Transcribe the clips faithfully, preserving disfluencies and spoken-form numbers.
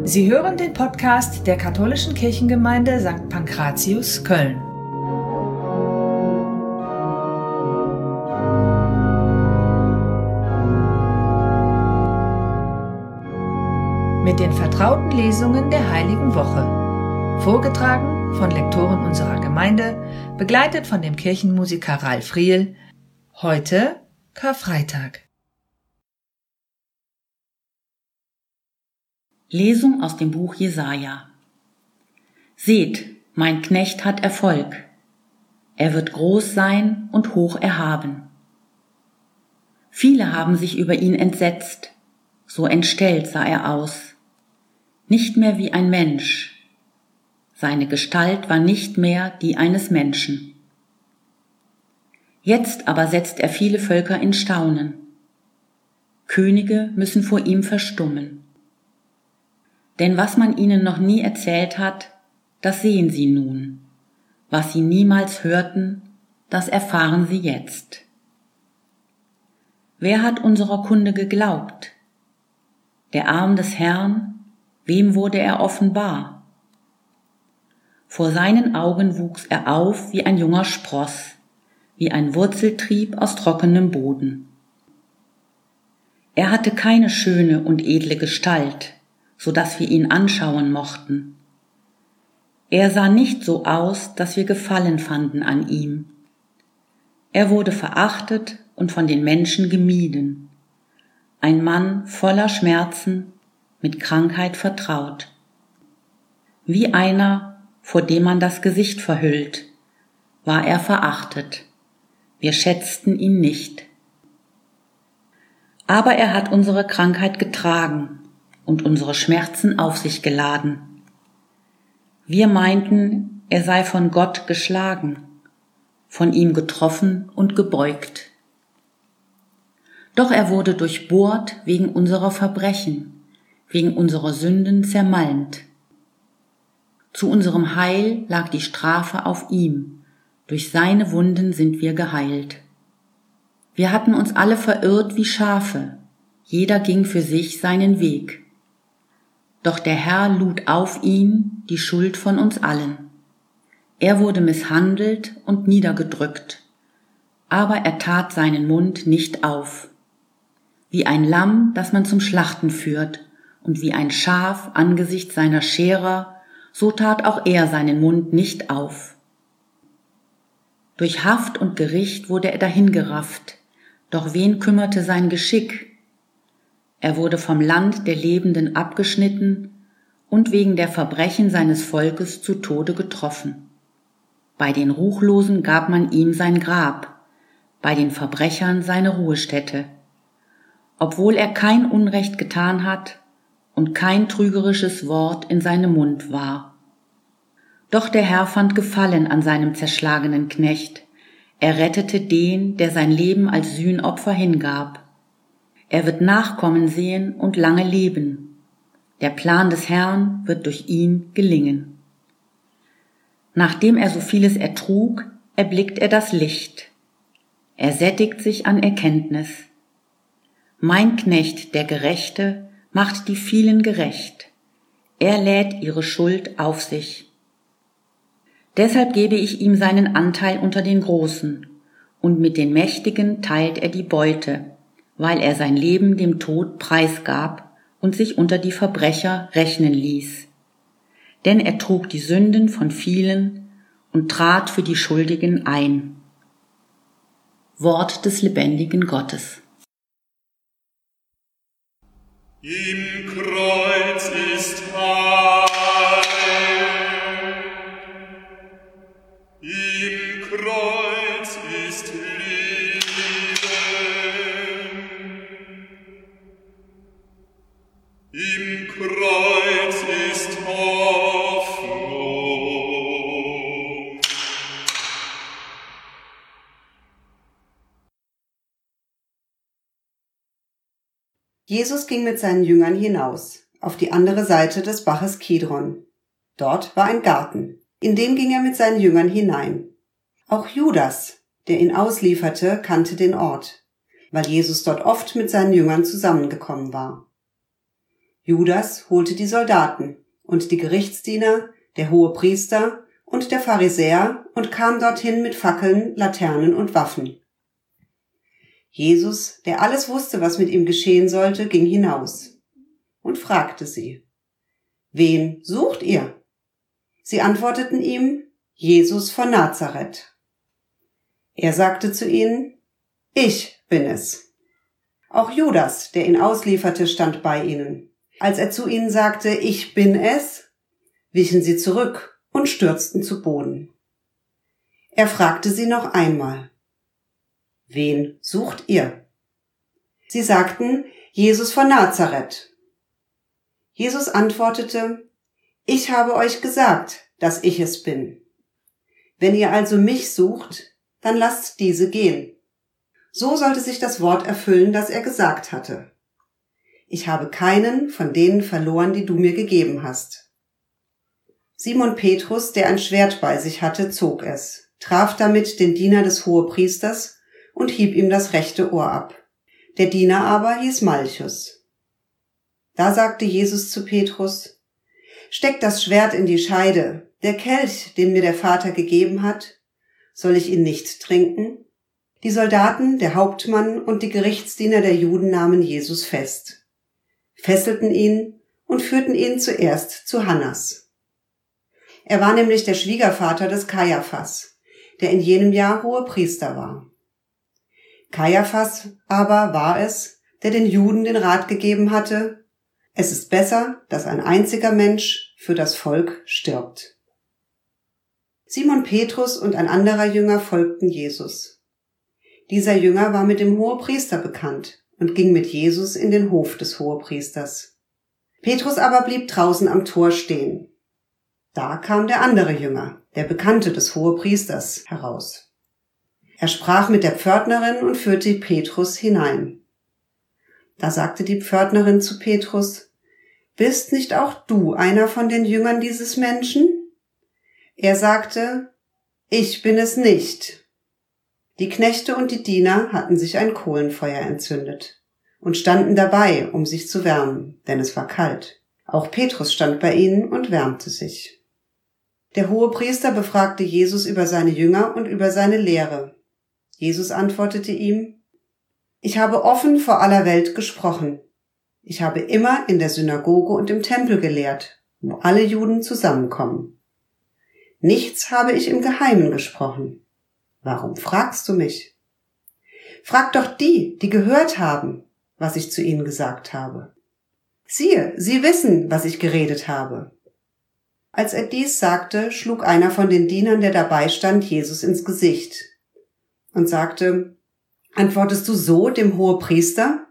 Sie hören den Podcast der Katholischen Kirchengemeinde Sankt Pankratius, Köln. Mit den vertrauten Lesungen der Heiligen Woche. Vorgetragen von Lektoren unserer Gemeinde, begleitet von dem Kirchenmusiker Ralf Riehl. Heute Karfreitag. Lesung aus dem Buch Jesaja. Seht, mein Knecht hat Erfolg. Er wird groß sein und hoch erhaben. Viele haben sich über ihn entsetzt. So entstellt sah er aus. Nicht mehr wie ein Mensch. Seine Gestalt war nicht mehr die eines Menschen. Jetzt aber setzt er viele Völker in Staunen. Könige müssen vor ihm verstummen. Denn was man ihnen noch nie erzählt hat, das sehen sie nun. Was sie niemals hörten, das erfahren sie jetzt. Wer hat unserer Kunde geglaubt? Der Arm des Herrn, wem wurde er offenbar? Vor seinen Augen wuchs er auf wie ein junger Spross, wie ein Wurzeltrieb aus trockenem Boden. Er hatte keine schöne und edle Gestalt, so dass wir ihn anschauen mochten. Er sah nicht so aus, dass wir Gefallen fanden an ihm. Er wurde verachtet und von den Menschen gemieden. Ein Mann voller Schmerzen, mit Krankheit vertraut. Wie einer, vor dem man das Gesicht verhüllt, war er verachtet. Wir schätzten ihn nicht. Aber er hat unsere Krankheit getragen und unsere Schmerzen auf sich geladen. Wir meinten, er sei von Gott geschlagen, von ihm getroffen und gebeugt. Doch er wurde durchbohrt wegen unserer Verbrechen, wegen unserer Sünden zermalmt. Zu unserem Heil lag die Strafe auf ihm, durch seine Wunden sind wir geheilt. Wir hatten uns alle verirrt wie Schafe, jeder ging für sich seinen Weg. Doch der Herr lud auf ihn die Schuld von uns allen. Er wurde misshandelt und niedergedrückt, aber er tat seinen Mund nicht auf. Wie ein Lamm, das man zum Schlachten führt, und wie ein Schaf angesichts seiner Scherer, so tat auch er seinen Mund nicht auf. Durch Haft und Gericht wurde er dahingerafft, doch wen kümmerte sein Geschick? Er wurde vom Land der Lebenden abgeschnitten und wegen der Verbrechen seines Volkes zu Tode getroffen. Bei den Ruchlosen gab man ihm sein Grab, bei den Verbrechern seine Ruhestätte. Obwohl er kein Unrecht getan hat und kein trügerisches Wort in seinem Mund war. Doch der Herr fand Gefallen an seinem zerschlagenen Knecht. Er rettete den, der sein Leben als Sühnopfer hingab. Er wird Nachkommen sehen und lange leben. Der Plan des Herrn wird durch ihn gelingen. Nachdem er so vieles ertrug, erblickt er das Licht. Er sättigt sich an Erkenntnis. Mein Knecht, der Gerechte, macht die vielen gerecht. Er lädt ihre Schuld auf sich. Deshalb gebe ich ihm seinen Anteil unter den Großen, und mit den Mächtigen teilt er die Beute, weil er sein Leben dem Tod preisgab und sich unter die Verbrecher rechnen ließ. Denn er trug die Sünden von vielen und trat für die Schuldigen ein. Wort des lebendigen Gottes. Im Kreuz ist Heil, im Kreuz ist Im Kreuz ist Hoffnung. Jesus ging mit seinen Jüngern hinaus, auf die andere Seite des Baches Kidron. Dort war ein Garten, in den ging er mit seinen Jüngern hinein. Auch Judas, der ihn auslieferte, kannte den Ort, weil Jesus dort oft mit seinen Jüngern zusammengekommen war. Judas holte die Soldaten und die Gerichtsdiener, der Hohepriester und der Pharisäer und kam dorthin mit Fackeln, Laternen und Waffen. Jesus, der alles wusste, was mit ihm geschehen sollte, ging hinaus und fragte sie: »Wen sucht ihr?« Sie antworteten ihm: »Jesus von Nazareth.« Er sagte zu ihnen: »Ich bin es.« Auch Judas, der ihn auslieferte, stand bei ihnen. Als er zu ihnen sagte: »Ich bin es«, wichen sie zurück und stürzten zu Boden. Er fragte sie noch einmal: »Wen sucht ihr?« Sie sagten: »Jesus von Nazareth.« Jesus antwortete: »Ich habe euch gesagt, dass ich es bin. Wenn ihr also mich sucht, dann lasst diese gehen.« So sollte sich das Wort erfüllen, das er gesagt hatte: »Ich habe keinen von denen verloren, die du mir gegeben hast.« Simon Petrus, der ein Schwert bei sich hatte, zog es, traf damit den Diener des Hohepriesters und hieb ihm das rechte Ohr ab. Der Diener aber hieß Malchus. Da sagte Jesus zu Petrus: »Steck das Schwert in die Scheide. Der Kelch, den mir der Vater gegeben hat, soll ich ihn nicht trinken?« Die Soldaten, der Hauptmann und die Gerichtsdiener der Juden nahmen Jesus fest, fesselten ihn und führten ihn zuerst zu Hannas. Er war nämlich der Schwiegervater des Kajaphas, der in jenem Jahr Hohepriester war. Kajaphas aber war es, der den Juden den Rat gegeben hatte: Es ist besser, dass ein einziger Mensch für das Volk stirbt. Simon Petrus und ein anderer Jünger folgten Jesus. Dieser Jünger war mit dem Hohepriester bekannt und ging mit Jesus in den Hof des Hohepriesters. Petrus aber blieb draußen am Tor stehen. Da kam der andere Jünger, der Bekannte des Hohepriesters, heraus. Er sprach mit der Pförtnerin und führte Petrus hinein. Da sagte die Pförtnerin zu Petrus: »Bist nicht auch du einer von den Jüngern dieses Menschen?« Er sagte: »Ich bin es nicht.« Die Knechte und die Diener hatten sich ein Kohlenfeuer entzündet und standen dabei, um sich zu wärmen, denn es war kalt. Auch Petrus stand bei ihnen und wärmte sich. Der Hohepriester befragte Jesus über seine Jünger und über seine Lehre. Jesus antwortete ihm: »Ich habe offen vor aller Welt gesprochen. Ich habe immer in der Synagoge und im Tempel gelehrt, wo alle Juden zusammenkommen. Nichts habe ich im Geheimen gesprochen. Warum fragst du mich? Frag doch die, die gehört haben, was ich zu ihnen gesagt habe. Siehe, sie wissen, was ich geredet habe.« Als er dies sagte, schlug einer von den Dienern, der dabei stand, Jesus ins Gesicht und sagte: »Antwortest du so dem Hohepriester?«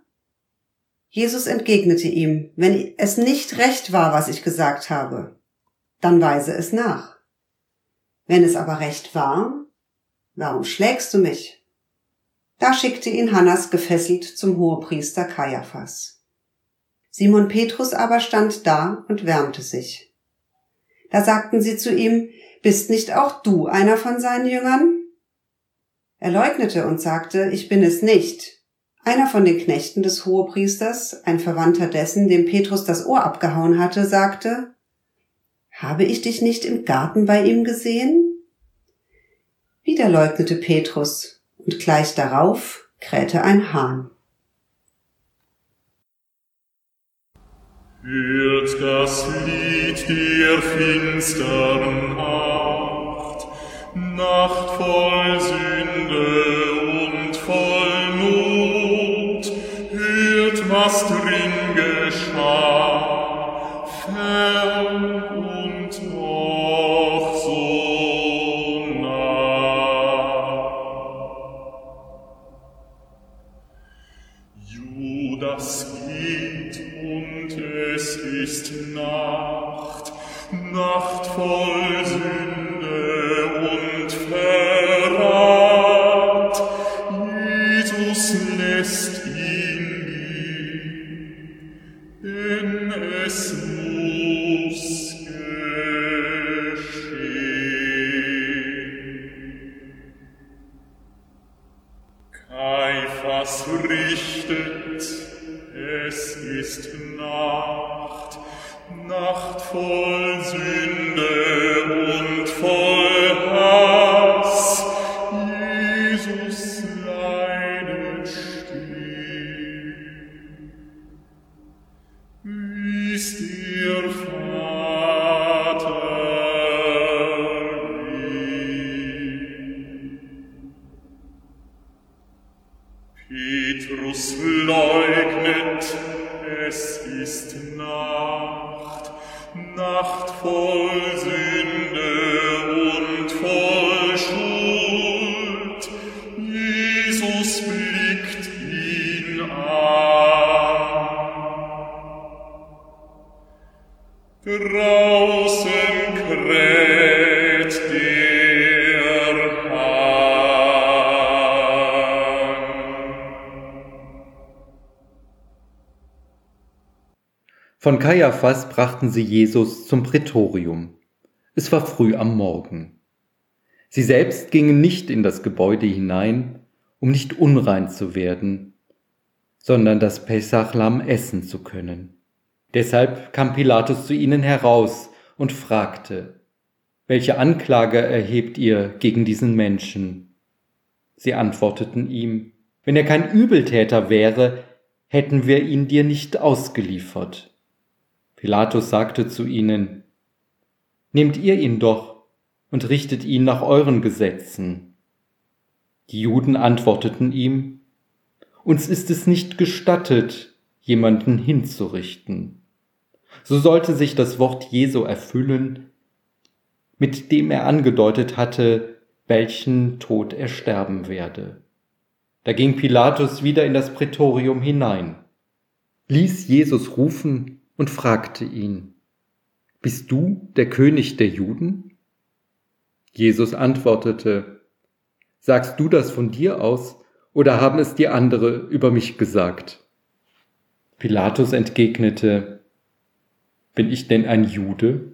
Jesus entgegnete ihm: »Wenn es nicht recht war, was ich gesagt habe, dann weise es nach. Wenn es aber recht war, warum schlägst du mich?« Da schickte ihn Hannas gefesselt zum Hohepriester Kajaphas. Simon Petrus aber stand da und wärmte sich. Da sagten sie zu ihm: »Bist nicht auch du einer von seinen Jüngern?« Er leugnete und sagte: »Ich bin es nicht.« Einer von den Knechten des Hohepriesters, ein Verwandter dessen, dem Petrus das Ohr abgehauen hatte, sagte: »Habe ich dich nicht im Garten bei ihm gesehen?« Wieder leugnete Petrus, und gleich darauf krähte ein Hahn. Hört das Lied der finstern Nacht, Nacht voll Sünde und voll Not. Hört, was drin geschah, fern und doch so nah. Judas geht und es ist Nacht, Nacht voll Sünde und Verrat. Jesus lässt ihn gehen, denn es muss geschehen. Kajaphas richtet, es ist Nacht, Nacht, Nacht voll Sünde und voll Hass, Jesus leidet still. Ist der Vater will. Petrus leugnet, es ist Nacht, Nacht voll Sünde und voll Schuld. Jesus blickt ihn an. Draußen kräht der Hahn. Von Kaiaphas brachten sie Jesus zum Prätorium. Es war früh am Morgen. Sie selbst gingen nicht in das Gebäude hinein, um nicht unrein zu werden, sondern das Pessachlamm essen zu können. Deshalb kam Pilatus zu ihnen heraus und fragte: Welche Anklage erhebt ihr gegen diesen Menschen? Sie antworteten ihm: Wenn er kein Übeltäter wäre, hätten wir ihn dir nicht ausgeliefert. Pilatus sagte zu ihnen: Nehmt ihr ihn doch und richtet ihn nach euren Gesetzen. Die Juden antworteten ihm: Uns ist es nicht gestattet, jemanden hinzurichten. So sollte sich das Wort Jesu erfüllen, mit dem er angedeutet hatte, welchen Tod er sterben werde. Da ging Pilatus wieder in das Prätorium hinein, ließ Jesus rufen und fragte ihn: Bist du der König der Juden? Jesus antwortete: Sagst du das von dir aus, oder haben es dir andere über mich gesagt? Pilatus entgegnete: Bin ich denn ein Jude?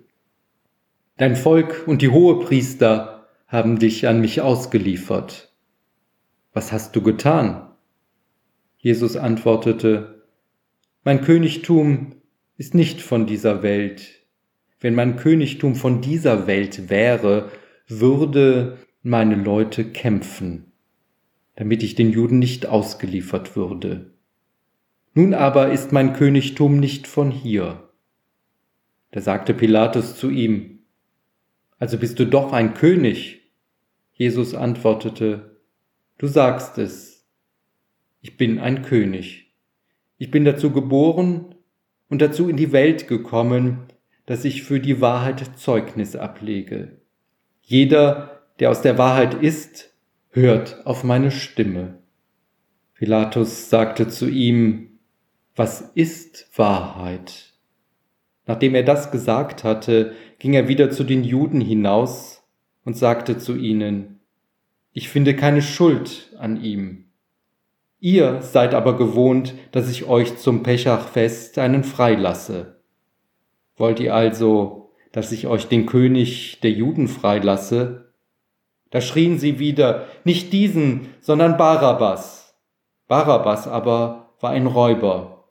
Dein Volk und die Hohepriester haben dich an mich ausgeliefert. Was hast du getan? Jesus antwortete: Mein Königtum ist nicht von dieser Welt. Wenn mein Königtum von dieser Welt wäre, würde meine Leute kämpfen, damit ich den Juden nicht ausgeliefert würde. Nun aber ist mein Königtum nicht von hier. Da sagte Pilatus zu ihm: Also bist du doch ein König? Jesus antwortete: Du sagst es. Ich bin ein König. Ich bin dazu geboren und dazu in die Welt gekommen, dass ich für die Wahrheit Zeugnis ablege. Jeder, der aus der Wahrheit ist, hört auf meine Stimme. Pilatus sagte zu ihm: Was ist Wahrheit? Nachdem er das gesagt hatte, ging er wieder zu den Juden hinaus und sagte zu ihnen: Ich finde keine Schuld an ihm. Ihr seid aber gewohnt, dass ich euch zum Peschachfest einen freilasse. Wollt ihr also, dass ich euch den König der Juden freilasse? Da schrien sie wieder: Nicht diesen, sondern Barabbas. Barabbas aber war ein Räuber.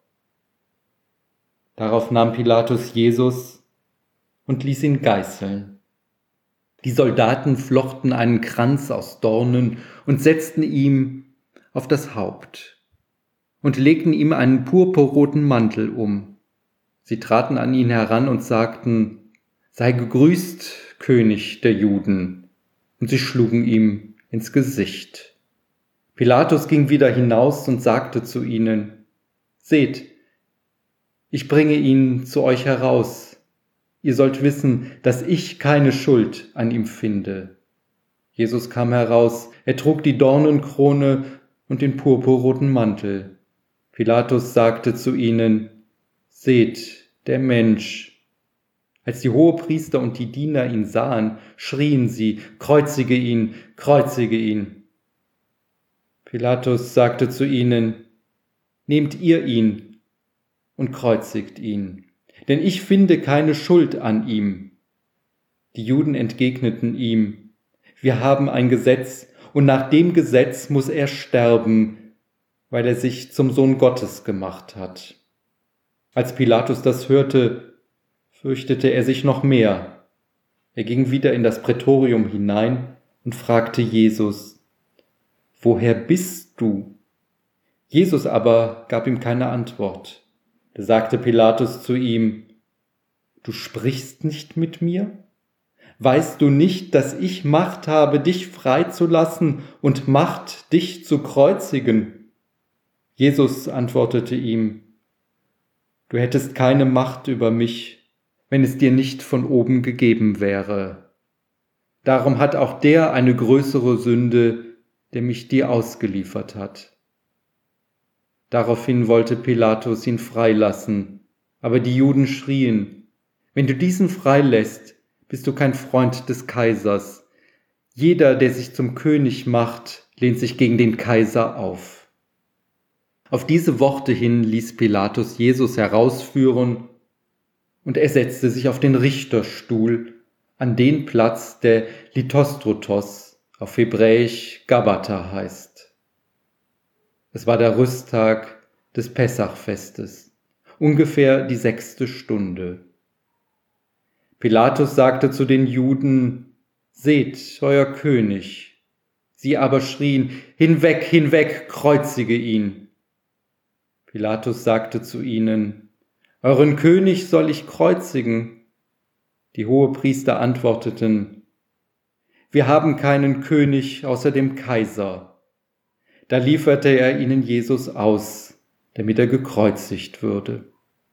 Darauf nahm Pilatus Jesus und ließ ihn geißeln. Die Soldaten flochten einen Kranz aus Dornen und setzten ihm auf das Haupt und legten ihm einen purpurroten Mantel um. Sie traten an ihn heran und sagten: Sei gegrüßt, König der Juden, und sie schlugen ihm ins Gesicht. Pilatus ging wieder hinaus und sagte zu ihnen: Seht, ich bringe ihn zu euch heraus. Ihr sollt wissen, dass ich keine Schuld an ihm finde. Jesus kam heraus, er trug die Dornenkrone und den purpurroten Mantel. Pilatus sagte zu ihnen: Seht, der Mensch. Als die Hohepriester und die Diener ihn sahen, schrien sie: Kreuzige ihn, kreuzige ihn. Pilatus sagte zu ihnen: Nehmt ihr ihn und kreuzigt ihn, denn ich finde keine Schuld an ihm. Die Juden entgegneten ihm: Wir haben ein Gesetz, und nach dem Gesetz muss er sterben, weil er sich zum Sohn Gottes gemacht hat. Als Pilatus das hörte, fürchtete er sich noch mehr. Er ging wieder in das Prätorium hinein und fragte Jesus: Woher bist du? Jesus aber gab ihm keine Antwort. Da sagte Pilatus zu ihm: Du sprichst nicht mit mir? Weißt du nicht, dass ich Macht habe, dich freizulassen und Macht, dich zu kreuzigen? Jesus antwortete ihm: Du hättest keine Macht über mich, wenn es dir nicht von oben gegeben wäre. Darum hat auch der eine größere Sünde, der mich dir ausgeliefert hat. Daraufhin wollte Pilatus ihn freilassen, aber die Juden schrien: Wenn du diesen freilässt, bist du kein Freund des Kaisers. Jeder, der sich zum König macht, lehnt sich gegen den Kaiser auf. Auf diese Worte hin ließ Pilatus Jesus herausführen und er setzte sich auf den Richterstuhl, an den Platz, der Lithostrotos, auf Hebräisch Gabbatha heißt. Es war der Rüsttag des Pessachfestes, ungefähr die sechste Stunde. Pilatus sagte zu den Juden: Seht, euer König. Sie aber schrien: Hinweg, hinweg, kreuzige ihn. Pilatus sagte zu ihnen: Euren König soll ich kreuzigen? Die Hohepriester antworteten: Wir haben keinen König außer dem Kaiser. Da lieferte er ihnen Jesus aus, damit er gekreuzigt würde.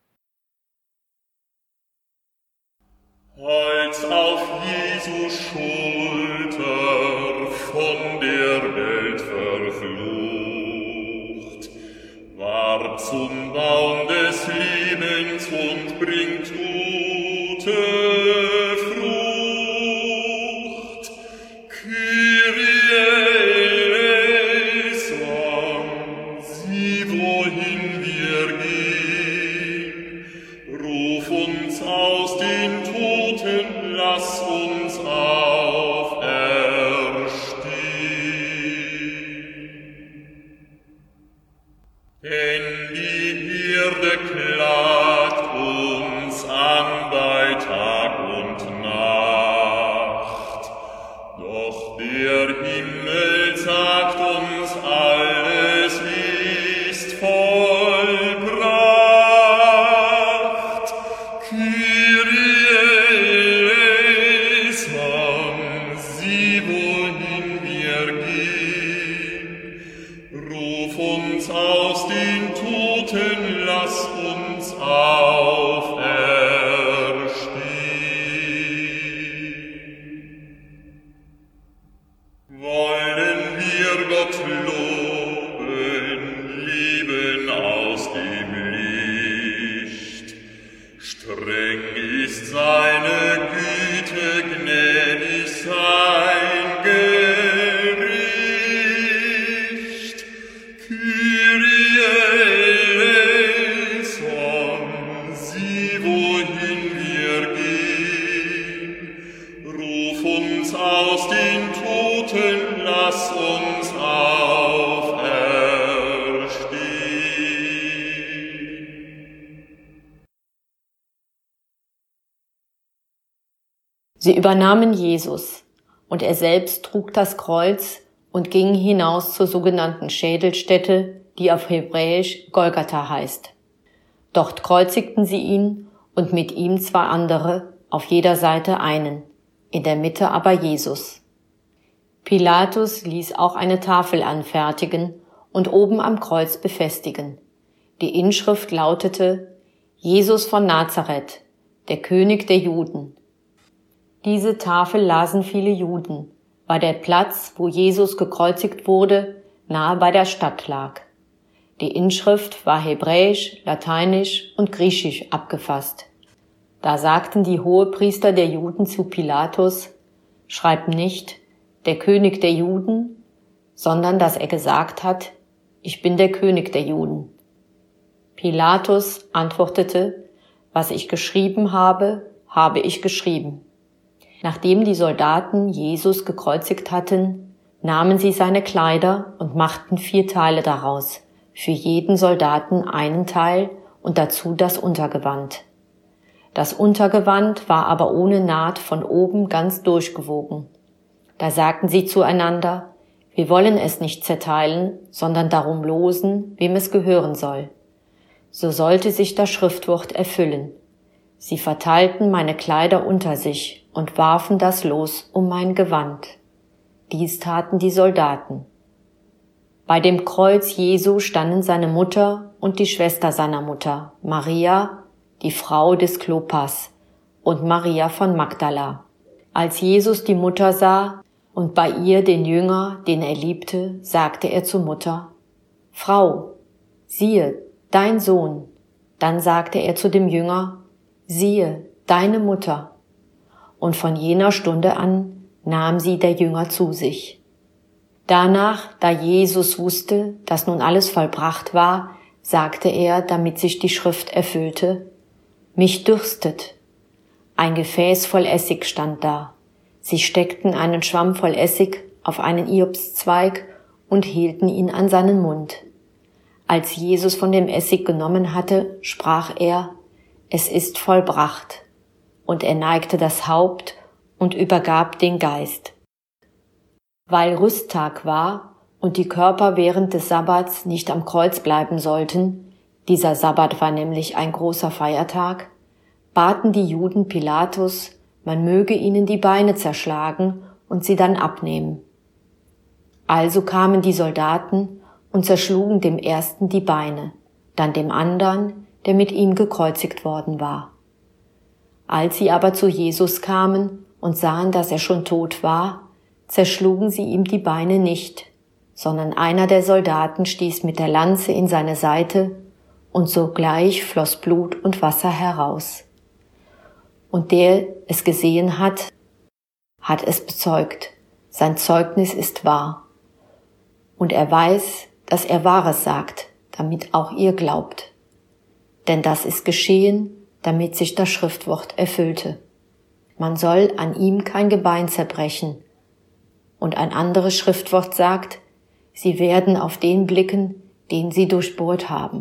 Als auf Jesu Schulter von der Welt verflucht, ward zum Baum des Lebens und bringt gute Frucht. Kyrie eleison, sieh, wohin wir gehen, ruf uns aus den Toten, lass uns auferstehen. Denn die Erde klagt uns an bei Tag und Nacht, doch der Himmel sagt uns, alles ist vollbracht. Kyrie eleison, sieh, wohin wir gehen, ruf uns aus den Toten, lass uns auferstehen. Wollen wir Gott loben, leben aus dem Licht. Streng ist seine Güte, gnädig sein Gericht. Kyrie eleison, sieh, wohin wir gehen, ruf uns aus den Toten, lass uns auferstehen. Sie übernahmen Jesus, und er selbst trug das Kreuz und ging hinaus zur sogenannten Schädelstätte, die auf Hebräisch Golgatha heißt. Dort kreuzigten sie ihn und mit ihm zwei andere, auf jeder Seite einen, in der Mitte aber Jesus. Pilatus ließ auch eine Tafel anfertigen und oben am Kreuz befestigen. Die Inschrift lautete: Jesus von Nazareth, der König der Juden. Diese Tafel lasen viele Juden, weil der Platz, wo Jesus gekreuzigt wurde, nahe bei der Stadt lag. Die Inschrift war hebräisch, lateinisch und griechisch abgefasst. Da sagten die Hohepriester der Juden zu Pilatus: Schreib nicht, der König der Juden, sondern dass er gesagt hat: Ich bin der König der Juden. Pilatus antwortete: Was ich geschrieben habe, habe ich geschrieben. Nachdem die Soldaten Jesus gekreuzigt hatten, nahmen sie seine Kleider und machten vier Teile daraus, für jeden Soldaten einen Teil und dazu das Untergewand. Das Untergewand war aber ohne Naht von oben ganz durchgewogen. Da sagten sie zueinander: Wir wollen es nicht zerteilen, sondern darum losen, wem es gehören soll. So sollte sich das Schriftwort erfüllen. Sie verteilten meine Kleider unter sich und warfen das Los um mein Gewand. Dies taten die Soldaten. Bei dem Kreuz Jesu standen seine Mutter und die Schwester seiner Mutter, Maria, die Frau des Klopas, und Maria von Magdala. Als Jesus die Mutter sah und bei ihr den Jünger, den er liebte, sagte er zur Mutter: Frau, siehe, dein Sohn. Dann sagte er zu dem Jünger: Siehe, deine Mutter. Und von jener Stunde an nahm sie der Jünger zu sich. Danach, da Jesus wusste, dass nun alles vollbracht war, sagte er, damit sich die Schrift erfüllte: Mich dürstet. Ein Gefäß voll Essig stand da. Sie steckten einen Schwamm voll Essig auf einen Iopszweig und hielten ihn an seinen Mund. Als Jesus von dem Essig genommen hatte, sprach er: Es ist vollbracht. Und er neigte das Haupt und übergab den Geist. Weil Rüsttag war und die Körper während des Sabbats nicht am Kreuz bleiben sollten, dieser Sabbat war nämlich ein großer Feiertag, baten die Juden Pilatus, man möge ihnen die Beine zerschlagen und sie dann abnehmen. Also kamen die Soldaten und zerschlugen dem ersten die Beine, dann dem anderen, der mit ihm gekreuzigt worden war. Als sie aber zu Jesus kamen und sahen, dass er schon tot war, zerschlugen sie ihm die Beine nicht, sondern einer der Soldaten stieß mit der Lanze in seine Seite, und sogleich floss Blut und Wasser heraus. Und der es gesehen hat, hat es bezeugt, sein Zeugnis ist wahr. Und er weiß, dass er Wahres sagt, damit auch ihr glaubt. Denn das ist geschehen, damit sich das Schriftwort erfüllte. Man soll an ihm kein Gebein zerbrechen. Und ein anderes Schriftwort sagt: Sie werden auf den blicken, den sie durchbohrt haben.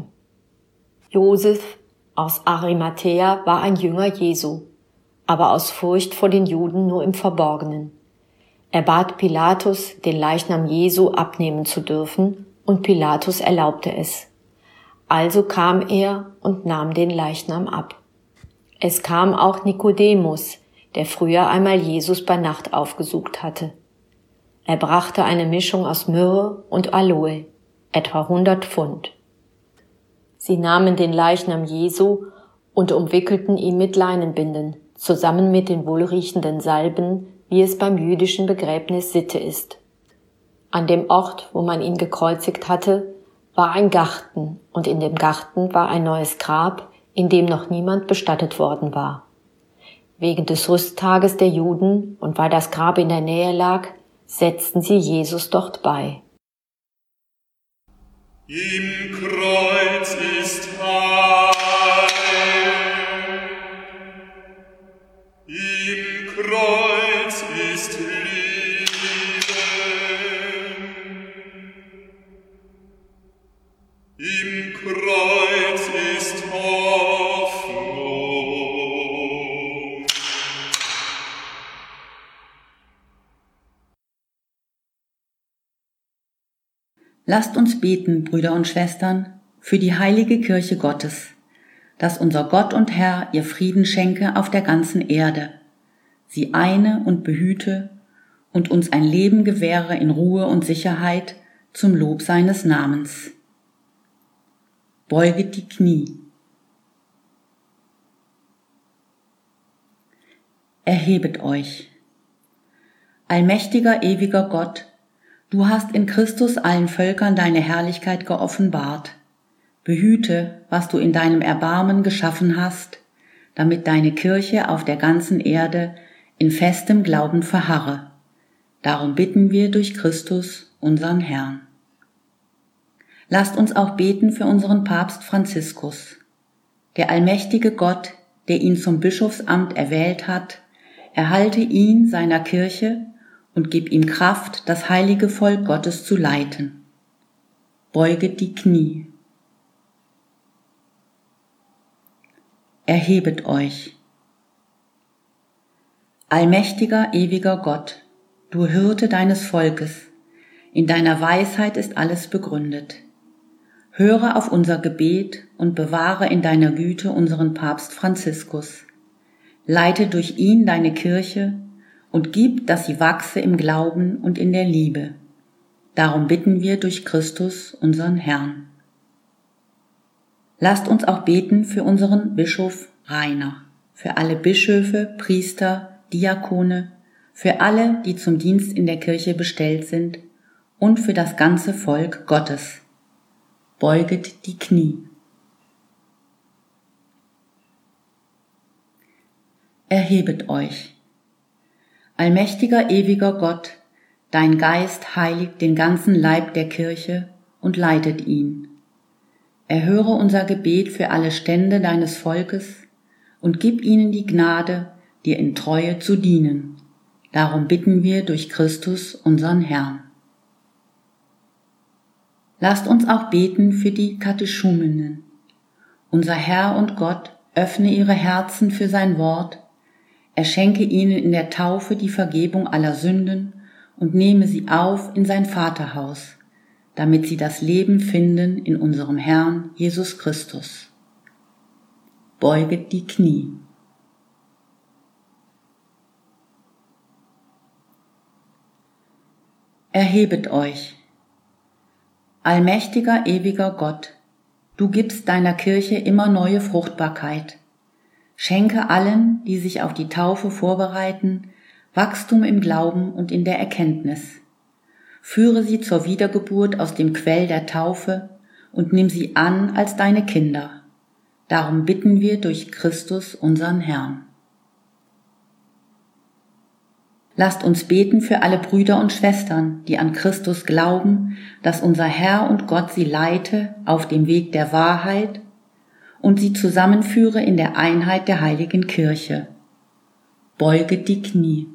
Josef aus Arimathäa war ein Jünger Jesu, aber aus Furcht vor den Juden nur im Verborgenen. Er bat Pilatus, den Leichnam Jesu abnehmen zu dürfen, und Pilatus erlaubte es. Also kam er und nahm den Leichnam ab. Es kam auch Nikodemus, der früher einmal Jesus bei Nacht aufgesucht hatte. Er brachte eine Mischung aus Myrrhe und Aloe, etwa hundert Pfund. Sie nahmen den Leichnam Jesu und umwickelten ihn mit Leinenbinden, zusammen mit den wohlriechenden Salben, wie es beim jüdischen Begräbnis Sitte ist. An dem Ort, wo man ihn gekreuzigt hatte, war ein Garten, und in dem Garten war ein neues Grab, in dem noch niemand bestattet worden war. Wegen des Rüsttages der Juden und weil das Grab in der Nähe lag, setzten sie Jesus dort bei. Im Kreuz ist Heil, im Kreuz ist Leben, im Kreuz ist Hoffnung. Lasst uns beten, Brüder und Schwestern, für die heilige Kirche Gottes, dass unser Gott und Herr ihr Frieden schenke auf der ganzen Erde, sie eine und behüte und uns ein Leben gewähre in Ruhe und Sicherheit zum Lob seines Namens. Beuget die Knie. Erhebet euch. Allmächtiger, ewiger Gott, du hast in Christus allen Völkern deine Herrlichkeit geoffenbart. Behüte, was du in deinem Erbarmen geschaffen hast, damit deine Kirche auf der ganzen Erde in festem Glauben verharre. Darum bitten wir durch Christus, unseren Herrn. Lasst uns auch beten für unseren Papst Franziskus. Der allmächtige Gott, der ihn zum Bischofsamt erwählt hat, erhalte ihn seiner Kirche und gib ihm Kraft, das heilige Volk Gottes zu leiten. Beuget die Knie. erhebet euch. Allmächtiger, ewiger Gott, du Hirte deines Volkes, in deiner Weisheit ist alles begründet. Höre auf unser Gebet und bewahre in deiner Güte unseren Papst Franziskus. Leite durch ihn deine Kirche und gib, dass sie wachse im Glauben und in der Liebe. Darum bitten wir durch Christus, unseren Herrn. Lasst uns auch beten für unseren Bischof Rainer, für alle Bischöfe, Priester, Diakone, für alle, die zum Dienst in der Kirche bestellt sind und für das ganze Volk Gottes. Beuget die Knie. Erhebet euch. Allmächtiger, ewiger Gott, dein Geist heiligt den ganzen Leib der Kirche und leitet ihn. Erhöre unser Gebet für alle Stände deines Volkes und gib ihnen die Gnade, dir in Treue zu dienen. Darum bitten wir durch Christus, unseren Herrn. Lasst uns auch beten für die Katechumenen. Unser Herr und Gott öffne ihre Herzen für sein Wort, er schenke ihnen in der Taufe die Vergebung aller Sünden und nehme sie auf in sein Vaterhaus, damit sie das Leben finden in unserem Herrn Jesus Christus. Beuget die Knie. Erhebet euch. Allmächtiger, ewiger Gott, du gibst deiner Kirche immer neue Fruchtbarkeit. Schenke allen, die sich auf die Taufe vorbereiten, Wachstum im Glauben und in der Erkenntnis. Führe sie zur Wiedergeburt aus dem Quell der Taufe und nimm sie an als deine Kinder. Darum bitten wir durch Christus, unseren Herrn. Lasst uns beten für alle Brüder und Schwestern, die an Christus glauben, dass unser Herr und Gott sie leite auf dem Weg der Wahrheit und sie zusammenführe in der Einheit der heiligen Kirche. Beuget die Knie.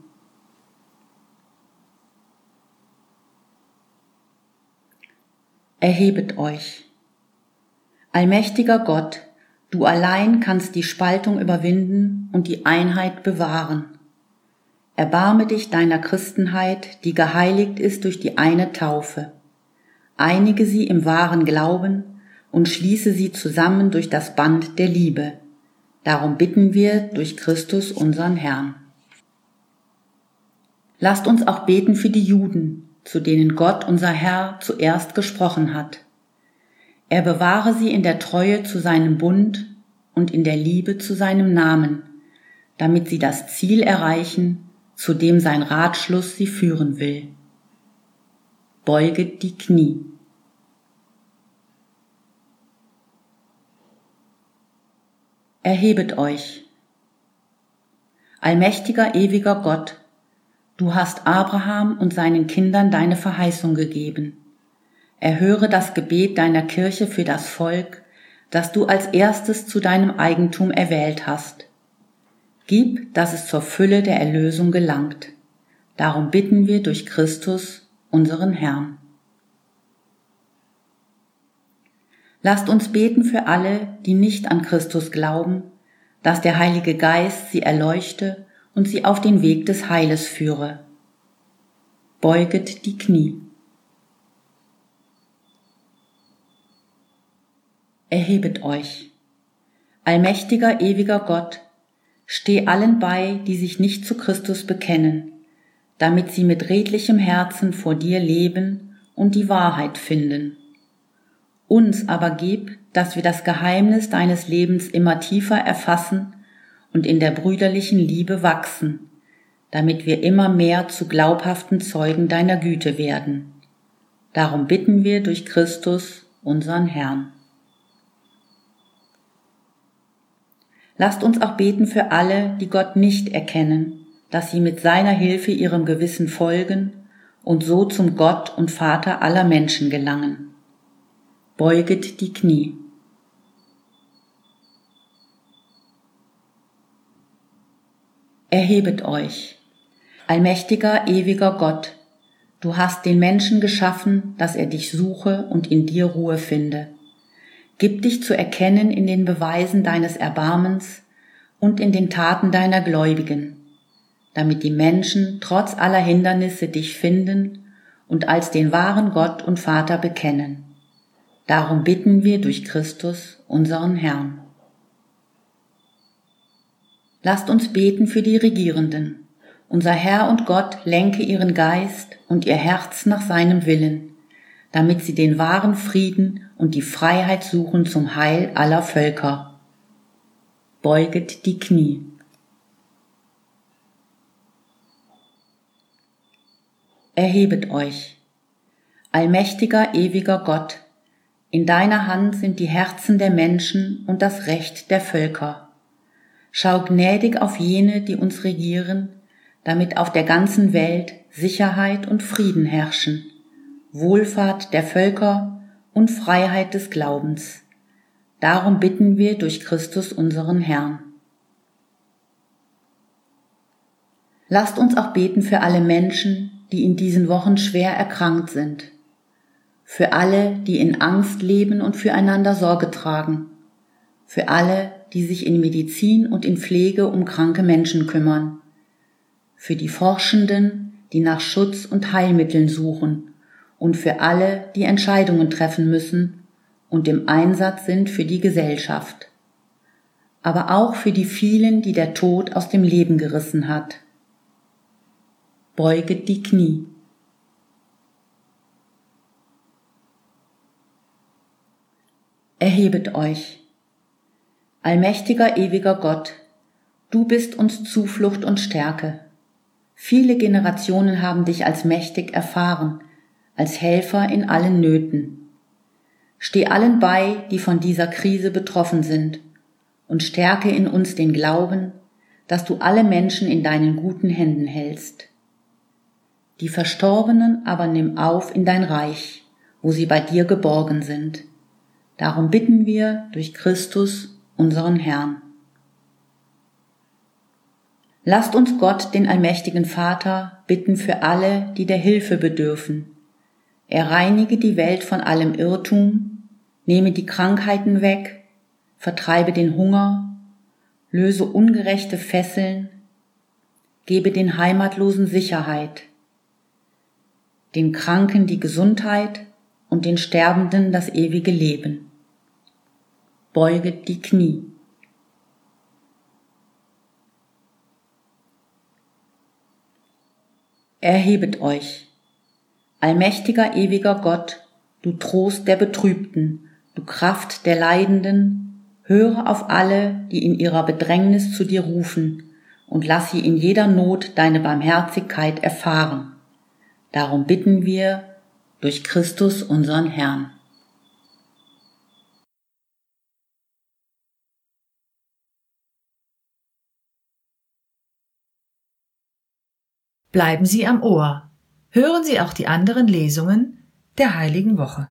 Erhebet euch. Allmächtiger Gott, du allein kannst die Spaltung überwinden und die Einheit bewahren. Erbarme dich deiner Christenheit, die geheiligt ist durch die eine Taufe. Einige sie im wahren Glauben und schließe sie zusammen durch das Band der Liebe. Darum bitten wir durch Christus, unseren Herrn. Lasst uns auch beten für die Juden, zu denen Gott, unser Herr, zuerst gesprochen hat. Er bewahre sie in der Treue zu seinem Bund und in der Liebe zu seinem Namen, damit sie das Ziel erreichen, zu dem sein Ratschluss sie führen will. Beuget die Knie. Erhebet euch. Allmächtiger, ewiger Gott, du hast Abraham und seinen Kindern deine Verheißung gegeben. Erhöre das Gebet deiner Kirche für das Volk, das du als erstes zu deinem Eigentum erwählt hast. Gib, dass es zur Fülle der Erlösung gelangt. Darum bitten wir durch Christus, unseren Herrn. Lasst uns beten für alle, die nicht an Christus glauben, dass der Heilige Geist sie erleuchte und sie auf den Weg des Heiles führe. Beuget die Knie. Erhebet euch. Allmächtiger, ewiger Gott, steh allen bei, die sich nicht zu Christus bekennen, damit sie mit redlichem Herzen vor dir leben und die Wahrheit finden. Uns aber gib, dass wir das Geheimnis deines Lebens immer tiefer erfassen und in der brüderlichen Liebe wachsen, damit wir immer mehr zu glaubhaften Zeugen deiner Güte werden. Darum bitten wir durch Christus, unseren Herrn. Lasst uns auch beten für alle, die Gott nicht erkennen, dass sie mit seiner Hilfe ihrem Gewissen folgen und so zum Gott und Vater aller Menschen gelangen. Beuget die Knie. Erhebet euch. Allmächtiger, ewiger Gott, du hast den Menschen geschaffen, dass er dich suche und in dir Ruhe finde. Gib dich zu erkennen in den Beweisen deines Erbarmens und in den Taten deiner Gläubigen, damit die Menschen trotz aller Hindernisse dich finden und als den wahren Gott und Vater bekennen. Darum bitten wir durch Christus, unseren Herrn. Lasst uns beten für die Regierenden. Unser Herr und Gott lenke ihren Geist und ihr Herz nach seinem Willen, damit sie den wahren Frieden und die Freiheit suchen zum Heil aller Völker. Beuget die Knie. Erhebet euch. Allmächtiger, ewiger Gott, in deiner Hand sind die Herzen der Menschen und das Recht der Völker. Schau gnädig auf jene, die uns regieren, damit auf der ganzen Welt Sicherheit und Frieden herrschen, Wohlfahrt der Völker und Freiheit des Glaubens. Darum bitten wir durch Christus unseren Herrn. Lasst uns auch beten für alle Menschen, die in diesen Wochen schwer erkrankt sind, für alle, die in Angst leben und füreinander Sorge tragen, für alle, die sich in Medizin und in Pflege um kranke Menschen kümmern, für die Forschenden, die nach Schutz und Heilmitteln suchen und für alle, die Entscheidungen treffen müssen und im Einsatz sind für die Gesellschaft, aber auch für die vielen, die der Tod aus dem Leben gerissen hat. Beuget die Knie. Erhebet euch. Allmächtiger, ewiger Gott, du bist uns Zuflucht und Stärke. Viele Generationen haben dich als mächtig erfahren, als Helfer in allen Nöten. Steh allen bei, die von dieser Krise betroffen sind, und stärke in uns den Glauben, dass du alle Menschen in deinen guten Händen hältst. Die Verstorbenen aber nimm auf in dein Reich, wo sie bei dir geborgen sind. Darum bitten wir durch Christus, unseren Herrn. Lasst uns Gott, den allmächtigen Vater, bitten für alle, die der Hilfe bedürfen. Er reinige die Welt von allem Irrtum, nehme die Krankheiten weg, vertreibe den Hunger, löse ungerechte Fesseln, gebe den Heimatlosen Sicherheit, den Kranken die Gesundheit und den Sterbenden das ewige Leben. Beuget die Knie. Erhebet euch. Allmächtiger, ewiger Gott, du Trost der Betrübten, du Kraft der Leidenden, höre auf alle, die in ihrer Bedrängnis zu dir rufen, und lass sie in jeder Not deine Barmherzigkeit erfahren. Darum bitten wir durch Christus unseren Herrn. Bleiben Sie am Ohr. Hören Sie auch die anderen Lesungen der Heiligen Woche.